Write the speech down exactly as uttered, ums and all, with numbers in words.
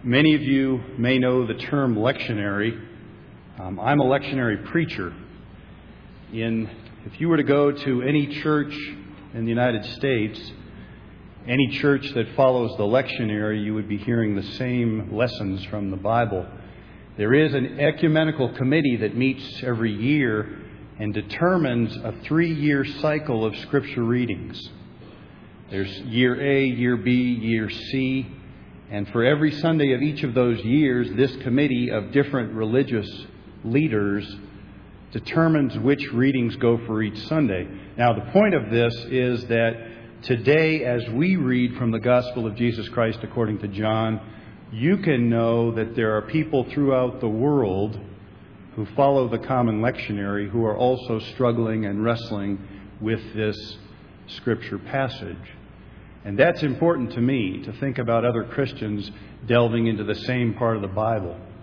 Many of you may know the term lectionary. Um, I'm a lectionary preacher. In, if you were to go to any church in the United States, any church that follows the lectionary, you would be hearing the same lessons from the Bible. There is an ecumenical committee that meets every year and determines a three-year cycle of Scripture readings. There's year A, year B, year C. And for every Sunday of each of those years, this committee of different religious leaders determines which readings go for each Sunday. Now, the point of this is that today, as we read from the Gospel of Jesus Christ according to John, you can know that there are people throughout the world who follow the common lectionary who are also struggling and wrestling with this Scripture passage. And that's important to me, to think about other Christians delving into the same part of the Bible.